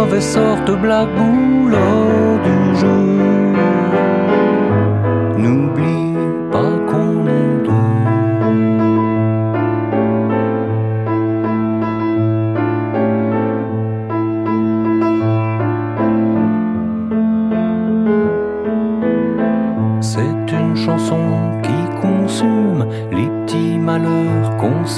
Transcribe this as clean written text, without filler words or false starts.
mauvaise sorte, black boulot du jeu. N'oublie pas qu'on est deux. C'est une chanson qui consume les petits malheurs qu'on